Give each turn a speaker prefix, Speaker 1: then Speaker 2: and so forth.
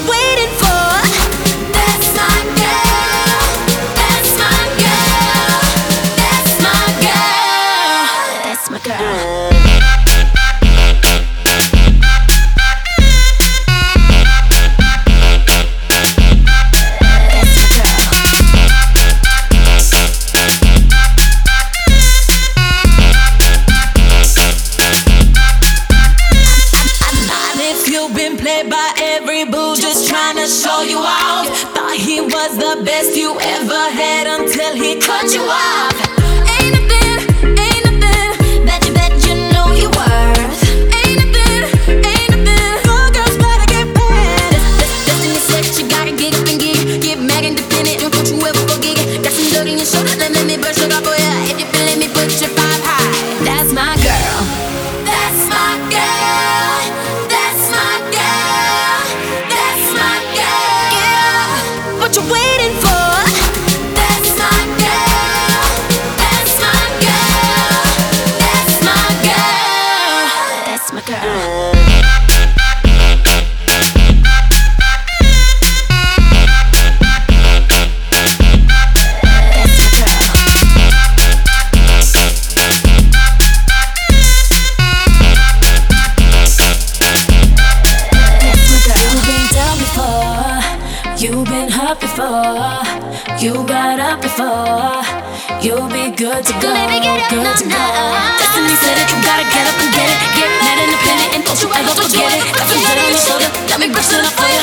Speaker 1: you waiting for? That's my girl. That's my girl. That's my girl. That's my girl. By every boo just trying to show you off. Thought he was the best you ever had until he cut you off. Ain't nothing that you know you're worth. Ain't nothing. All girls better get paid. Destiny said you gotta get up and get mad independent. Don't you ever forget it. Got some dirt in your shirt, let me brush it off for ya. If you feel me, put your five high. That's my girl. That's my girl. That's my girl. That's my girl. What you waiting for? That's my girl. That's my girl. That's my girl. That's my girl. You've been hurt before, you got up before. You'll be good to go,
Speaker 2: Baby, get up,
Speaker 1: good
Speaker 2: no,
Speaker 1: to
Speaker 2: no.
Speaker 1: go. Destiny said it, you gotta get up and get it. Get mad independent and don't you ever forget it. Got some dirt on your shoulder, let me brush it up for you.